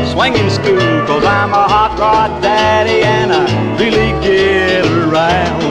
swinging stool, 'cause I'm a hot rod daddy and I really get around.